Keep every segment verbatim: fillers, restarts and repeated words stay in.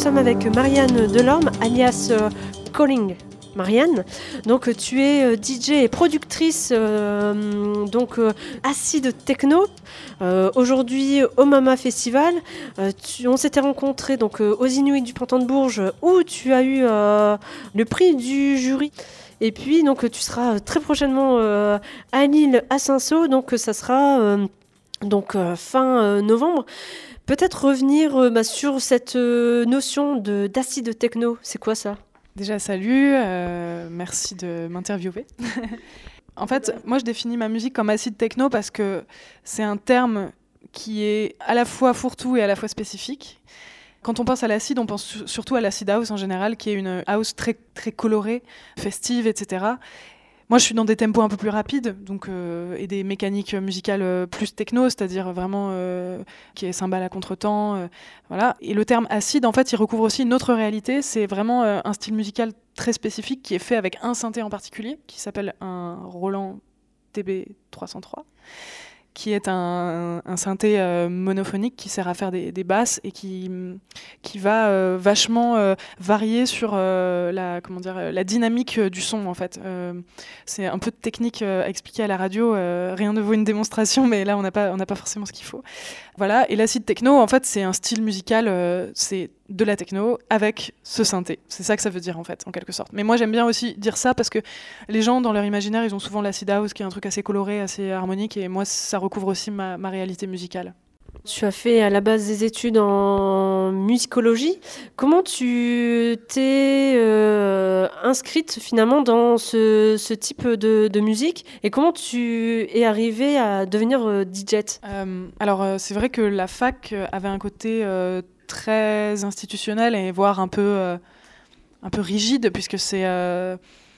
sommes avec Marianne Delorme, alias euh, Calling Marianne. Donc tu es euh, D J et productrice euh, donc euh, acide techno. Euh, aujourd'hui au Mama Festival, euh, tu, on s'était rencontrés donc euh, aux Inuits du Printemps de Bourges où tu as eu euh, le prix du jury. Et puis donc tu seras très prochainement euh, à Lille, à Saint-Saul. Donc ça sera euh, donc euh, fin euh, novembre. Peut-être revenir euh, bah, sur cette euh, notion de, d'acide techno. C'est quoi ça ? Déjà, salut, euh, merci de m'interviewer. En fait, moi, je définis ma musique comme acide techno parce que c'est un terme qui est à la fois fourre-tout et à la fois spécifique. Quand on pense à l'acide, on pense surtout à l'acid house en général, qui est une house très, très colorée, festive, et cetera. Moi, je suis dans des tempos un peu plus rapides, donc euh, et des mécaniques musicales euh, plus techno, c'est-à-dire vraiment euh, qui est cymbale à contretemps, euh, voilà. Et le terme acide, en fait, il recouvre aussi une autre réalité. C'est vraiment euh, un style musical très spécifique qui est fait avec un synthé en particulier, qui s'appelle un Roland T B trois cent trois. Qui est un, un synthé euh, monophonique qui sert à faire des, des basses et qui, qui va euh, vachement euh, varier sur euh, la, comment dire, la dynamique du son, en fait. Euh, c'est un peu de technique euh, à expliquer à la radio. Euh, rien ne vaut une démonstration, mais là, on n'a pas, on n'a pas forcément ce qu'il faut. Voilà. Et l'acid techno, en fait, c'est un style musical, euh, c'est de la techno avec ce synthé. C'est ça que ça veut dire, en fait, en quelque sorte. Mais moi, j'aime bien aussi dire ça parce que les gens, dans leur imaginaire, ils ont souvent l'acid house, qui est un truc assez coloré, assez harmonique, et moi, ça recouvre aussi ma, ma réalité musicale. Tu as fait à la base des études en musicologie. Comment tu t'es euh, inscrite finalement dans ce, ce type de, de musique et comment tu es arrivée à devenir euh, D J ? euh, Alors, euh, c'est vrai que la fac avait un côté euh, très institutionnel et voire un peu, euh, un peu rigide, puisque c'est... Euh,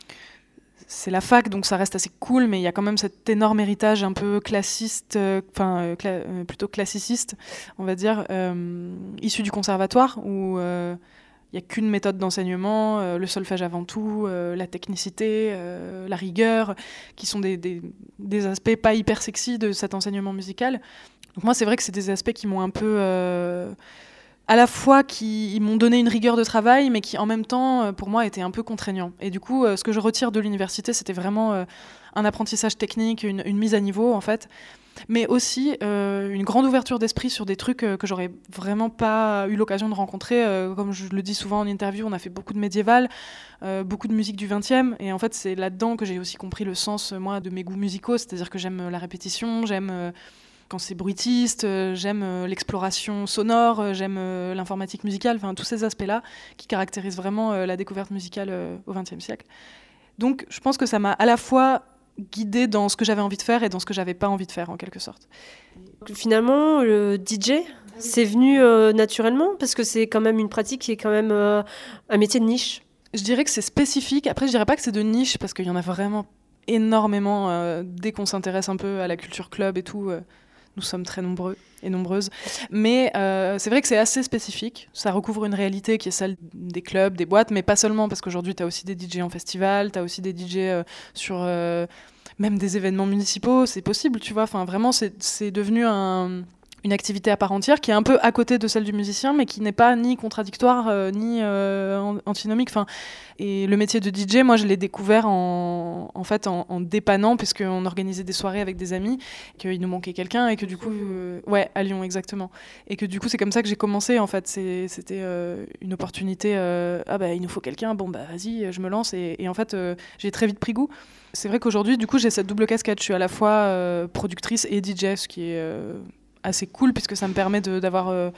C'est la fac, donc ça reste assez cool, mais il y a quand même cet énorme héritage un peu classiste, enfin euh, cla- euh, plutôt classiciste, on va dire, euh, issu du conservatoire, où il euh, n'y a qu'une méthode d'enseignement, euh, le solfège avant tout, euh, la technicité, euh, la rigueur, qui sont des, des, des aspects pas hyper sexy de cet enseignement musical. Donc moi, c'est vrai que c'est des aspects qui m'ont un peu... Euh, à la fois qui ils m'ont donné une rigueur de travail, mais qui en même temps, pour moi, étaient un peu contraignants. Et du coup, ce que je retire de l'université, c'était vraiment un apprentissage technique, une, une mise à niveau, en fait, mais aussi euh, une grande ouverture d'esprit sur des trucs euh, que j'aurais vraiment pas eu l'occasion de rencontrer. Euh, comme je le dis souvent en interview, on a fait beaucoup de médiéval, euh, beaucoup de musique du vingtième, et en fait, c'est là-dedans que j'ai aussi compris le sens, moi, de mes goûts musicaux, c'est-à-dire que j'aime la répétition, j'aime... Euh, quand c'est bruitiste, euh, j'aime euh, l'exploration sonore, euh, j'aime euh, l'informatique musicale, enfin tous ces aspects-là qui caractérisent vraiment euh, la découverte musicale euh, au vingtième siècle. Donc je pense que ça m'a à la fois guidée dans ce que j'avais envie de faire et dans ce que j'avais pas envie de faire en quelque sorte. Finalement, le D J, c'est venu euh, naturellement parce que c'est quand même une pratique qui est quand même euh, un métier de niche. Je dirais que c'est spécifique. Après, je dirais pas que c'est de niche parce qu'il y en a vraiment énormément euh, dès qu'on s'intéresse un peu à la culture club et tout. Euh, Nous sommes très nombreux et nombreuses. Mais euh, c'est vrai que c'est assez spécifique. Ça recouvre une réalité qui est celle des clubs, des boîtes, mais pas seulement, parce qu'aujourd'hui, tu as aussi des D J en festival, tu as aussi des D J euh, sur euh, même des événements municipaux. C'est possible, tu vois. Enfin, vraiment, c'est, c'est devenu un, une activité à part entière qui est un peu à côté de celle du musicien, mais qui n'est pas ni contradictoire, euh, ni euh, antinomique. Enfin, et le métier de D J, moi, je l'ai découvert en, en fait en, en dépannant, puisqu'on organisait des soirées avec des amis, qu'il nous manquait quelqu'un, et que du coup, euh, ouais, à Lyon, exactement. Et que du coup, c'est comme ça que j'ai commencé, en fait. C'est, c'était euh, une opportunité. Euh, ah bah, il nous faut quelqu'un. Bon bah, vas-y, je me lance. Et, et en fait, euh, j'ai très vite pris goût. C'est vrai qu'aujourd'hui, du coup, j'ai cette double casquette. Je suis à la fois euh, productrice et D J, ce qui est euh, assez cool, puisque ça me permet de, d'avoir euh,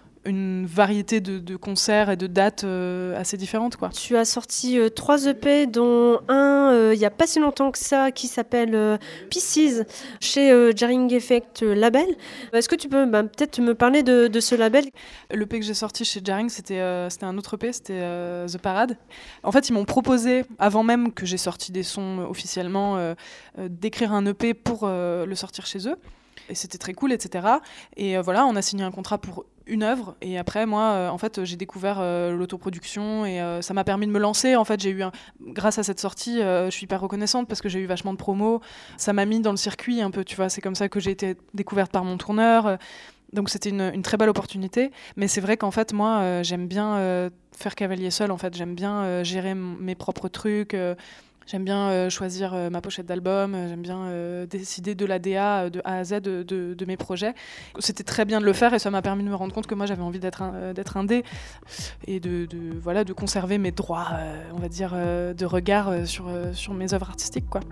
une variété de, de concerts et de dates euh, assez différentes, quoi. Tu as sorti euh, trois E P, dont un il euh, n'y a pas si longtemps que ça, qui s'appelle euh, Pieces, chez euh, Jarring Effect Label. Est-ce que tu peux bah, peut-être me parler de, de ce label ? L'E P que j'ai sorti chez Jarring, c'était, euh, c'était un autre E P, c'était euh, The Parade. En fait, ils m'ont proposé, avant même que j'ai sorti des sons euh, officiellement, euh, euh, d'écrire un E P pour euh, le sortir chez eux. Et c'était très cool, et cetera. Et euh, voilà, on a signé un contrat pour une œuvre. Et après, moi, euh, en fait, j'ai découvert euh, l'autoproduction et euh, ça m'a permis de me lancer. En fait, j'ai eu un... grâce à cette sortie, euh, je suis hyper reconnaissante parce que j'ai eu vachement de promos. Ça m'a mis dans le circuit un peu, tu vois. C'est comme ça que j'ai été découverte par mon tourneur. Donc c'était une, une très belle opportunité, mais c'est vrai qu'en fait moi euh, j'aime bien euh, faire cavalier seul. En fait, j'aime bien euh, gérer m- mes propres trucs. Euh, j'aime bien euh, choisir euh, ma pochette d'album. euh, J'aime bien euh, décider de la D A euh, de A à Z de, de, de mes projets. C'était très bien de le faire et ça m'a permis de me rendre compte que moi j'avais envie d'être un, euh, d'être indé et de, de voilà de conserver mes droits, euh, on va dire, euh, de regard euh, sur euh, sur mes œuvres artistiques, quoi.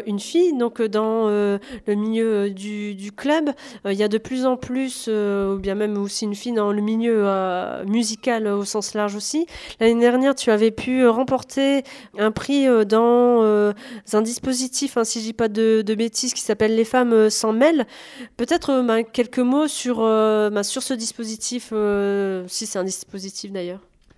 une fille. Donc dans euh, le milieu du, du club, il euh, y a de plus en plus, euh, ou bien même aussi une fille dans le milieu euh, musical euh, au sens large aussi. L'année dernière, tu avais pu remporter un prix euh, dans euh, un dispositif, hein, si je dis pas de, de bêtises, qui s'appelle Les femmes s'en mêlent. Peut-être euh, bah, quelques mots sur, euh, bah, sur ce dispositif, euh, si c'est un dispositif d'ailleurs.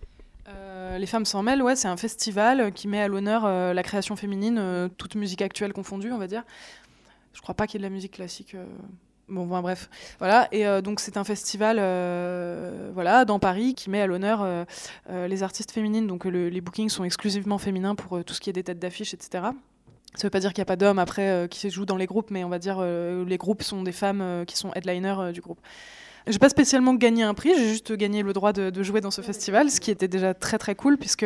Euh, Les femmes s'en mêlent, ouais, c'est un festival qui met à l'honneur euh, la création féminine, euh, toute musique actuelle confondue, on va dire. Je crois pas qu'il y ait de la musique classique. Euh... Bon, bon, bref, voilà. Et euh, donc c'est un festival, euh, voilà, dans Paris, qui met à l'honneur euh, euh, les artistes féminines. Donc le, les bookings sont exclusivement féminins pour euh, tout ce qui est des têtes d'affiche, et cetera. Ça veut pas dire qu'il n'y a pas d'hommes après euh, qui se jouent dans les groupes, mais on va dire euh, les groupes sont des femmes euh, qui sont headliners euh, du groupe. J'ai pas spécialement gagné un prix, j'ai juste gagné le droit de, de jouer dans ce festival, ce qui était déjà très très cool, puisque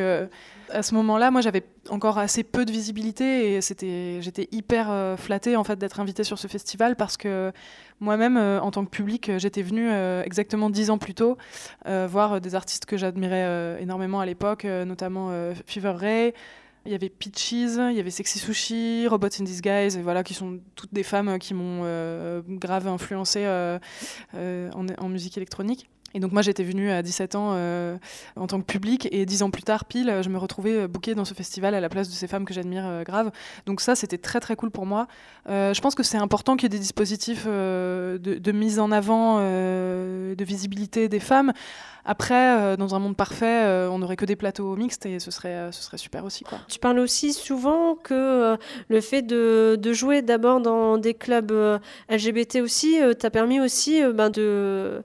à ce moment-là, moi j'avais encore assez peu de visibilité et c'était, j'étais hyper euh, flattée en fait d'être invitée sur ce festival, parce que moi-même, euh, en tant que public, j'étais venue euh, exactement dix ans plus tôt euh, voir des artistes que j'admirais euh, énormément à l'époque, euh, notamment euh, Fever Ray. Il y avait Peaches, il y avait Sexy Sushi, Robots in Disguise, et voilà, qui sont toutes des femmes qui m'ont euh, grave influencée euh, euh, en, en musique électronique. Et donc moi j'étais venue à dix-sept ans euh, en tant que public, et dix ans plus tard pile je me retrouvais bookée dans ce festival à la place de ces femmes que j'admire euh, grave. Donc ça c'était très très cool pour moi. Euh, je pense que c'est important qu'il y ait des dispositifs euh, de, de mise en avant, euh, de visibilité des femmes. Après, euh, dans un monde parfait, euh, on n'aurait que des plateaux mixtes et ce serait, euh, ce serait super aussi, quoi. Tu parles aussi souvent que euh, le fait de, de jouer d'abord dans des clubs euh, L G B T aussi euh, t'a permis aussi euh, ben de...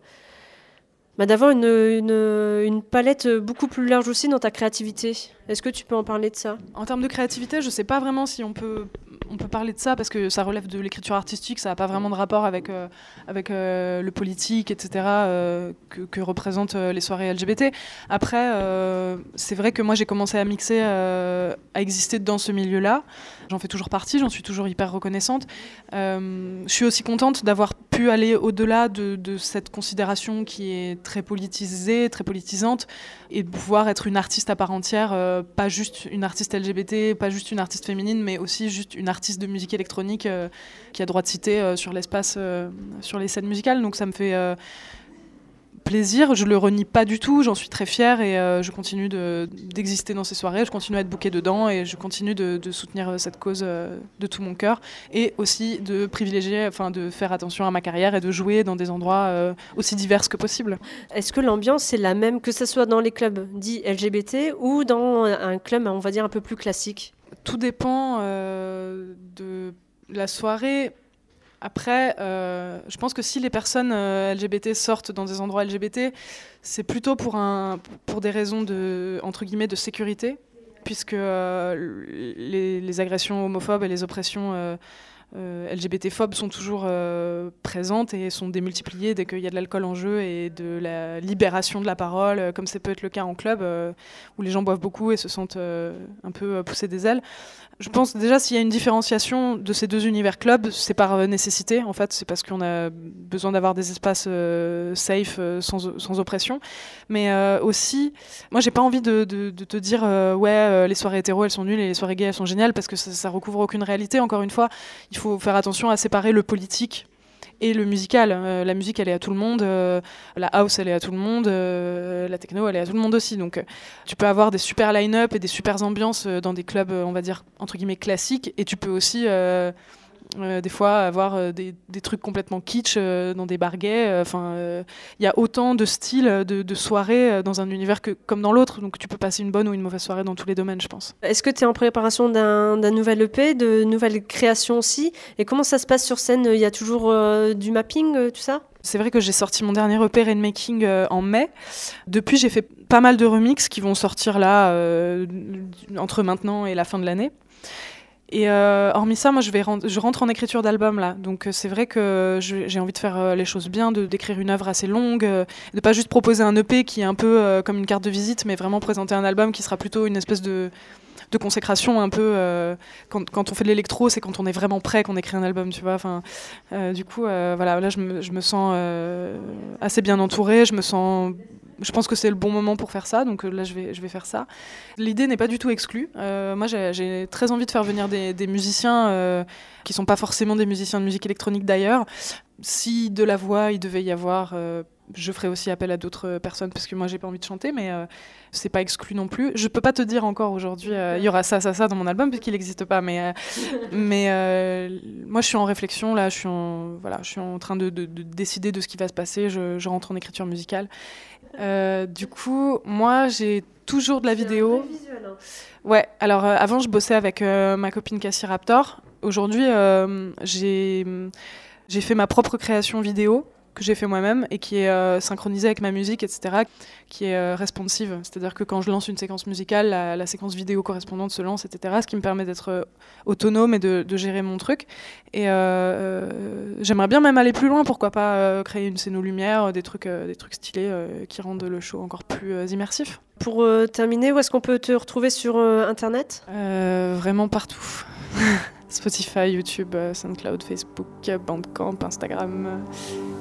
Bah, d'avoir une, une, une palette beaucoup plus large aussi dans ta créativité. Est-ce que tu peux en parler de ça ? En termes de créativité, je ne sais pas vraiment si on peut, on peut parler de ça, parce que ça relève de l'écriture artistique, ça n'a pas vraiment de rapport avec, euh, avec euh, le politique, et cetera, euh, que, que représentent euh, les soirées L G B T. Après, euh, c'est vrai que moi j'ai commencé à mixer, euh, à exister dans ce milieu-là. J'en fais toujours partie, j'en suis toujours hyper reconnaissante. Euh, je suis aussi contente d'avoir pu aller au-delà de, de cette considération qui est très politisée, très politisante, et de pouvoir être une artiste à part entière, euh, pas juste une artiste L G B T, pas juste une artiste féminine, mais aussi juste une artiste de musique électronique euh, qui a droit de citer euh, sur l'espace, euh, sur les scènes musicales. Donc ça me fait euh, plaisir, je le renie pas du tout, j'en suis très fière, et euh, je continue de, d'exister dans ces soirées, je continue à être bookée dedans, et je continue de, de soutenir cette cause euh, de tout mon cœur, et aussi de privilégier, enfin de faire attention à ma carrière et de jouer dans des endroits euh, aussi divers que possible. Est-ce que l'ambiance est la même, que ce soit dans les clubs dits L G B T ou dans un club, on va dire, un peu plus classique ? Tout dépend euh, de la soirée. Après, euh, je pense que si les personnes euh, L G B T sortent dans des endroits L G B T, c'est plutôt pour, un, pour des raisons de, entre guillemets, de sécurité, puisque euh, les, les agressions homophobes et les oppressions euh, euh, L G B T-phobes sont toujours euh, présentes et sont démultipliées dès qu'il y a de l'alcool en jeu et de la libération de la parole, comme ça peut être le cas en club, euh, où les gens boivent beaucoup et se sentent euh, un peu pousser des ailes. Je pense déjà s'il y a une différenciation de ces deux univers clubs, c'est par nécessité en fait, c'est parce qu'on a besoin d'avoir des espaces euh, safe, euh, sans, sans oppression. Mais euh, aussi, moi j'ai pas envie de, de, de te dire euh, ouais euh, les soirées hétéro elles sont nulles et les soirées gays elles sont géniales, parce que ça, ça recouvre aucune réalité. Encore une fois, il faut faire attention à séparer le politique et le musical. Euh, la musique elle est à tout le monde, euh, la house elle est à tout le monde, euh, la techno elle est à tout le monde aussi, donc euh, tu peux avoir des super line-up et des super ambiances euh, dans des clubs euh, on va dire entre guillemets classiques, et tu peux aussi euh, euh, des fois avoir euh, des, des trucs complètement kitsch euh, dans des bars gays. Enfin, euh, il y a autant de styles de, de soirées euh, dans un univers que comme dans l'autre, donc tu peux passer une bonne ou une mauvaise soirée dans tous les domaines, je pense. Est-ce que tu es en préparation d'un, d'un nouvel E P, de nouvelles créations aussi ? Et comment ça se passe sur scène ? Il y a toujours euh, du mapping, euh, tout ça ? C'est vrai que j'ai sorti mon dernier E P Rainmaking euh, en mai. Depuis, j'ai fait pas mal de remixes qui vont sortir là euh, entre maintenant et la fin de l'année. Et euh, hormis ça, moi je, vais rent- je rentre en écriture d'album là, donc euh, c'est vrai que je, j'ai envie de faire euh, les choses bien, de, d'écrire une œuvre assez longue, euh, de pas juste proposer un E P qui est un peu euh, comme une carte de visite, mais vraiment présenter un album qui sera plutôt une espèce de, de consécration un peu. Euh, quand, quand on fait de l'électro, c'est quand on est vraiment prêt qu'on écrit un album, tu vois. Enfin, euh, du coup, euh, voilà, là je me, je me sens euh, assez bien entourée, je me sens je pense que c'est le bon moment pour faire ça, donc euh, là je vais, je vais faire ça. L'idée n'est pas du tout exclue. Euh, moi j'ai, j'ai très envie de faire venir des, des musiciens euh, qui sont pas forcément des musiciens de musique électronique d'ailleurs. Si de la voix il devait y avoir, euh, je ferai aussi appel à d'autres personnes parce que moi j'ai pas envie de chanter, mais euh, c'est pas exclu non plus. Je peux pas te dire encore aujourd'hui, euh, il y aura ça, ça, ça dans mon album puisqu'il n'existe pas, mais, euh, mais euh, moi je suis en réflexion là, je suis en, voilà, je suis en train de, de, de décider de ce qui va se passer, je, je rentre en écriture musicale. Euh, du coup, moi j'ai toujours de la vidéo. C'est un vrai visuel, hein. Ouais, alors euh, avant je bossais avec euh, ma copine Cassie Raptor. Aujourd'hui, euh, j'ai, j'ai fait ma propre création vidéo que j'ai fait moi-même et qui est euh, synchronisée avec ma musique, et cetera, qui est euh, responsive. C'est-à-dire que quand je lance une séquence musicale, la, la séquence vidéo correspondante se lance, et cetera, ce qui me permet d'être euh, autonome et de, de gérer mon truc. Et euh, euh, j'aimerais bien même aller plus loin, pourquoi pas euh, créer une scène aux lumières, des trucs, euh, des trucs stylés euh, qui rendent le show encore plus euh, immersif. Pour euh, terminer, où est-ce qu'on peut te retrouver sur euh, Internet ? Euh, vraiment partout. Spotify, YouTube, SoundCloud, Facebook, Bandcamp, Instagram.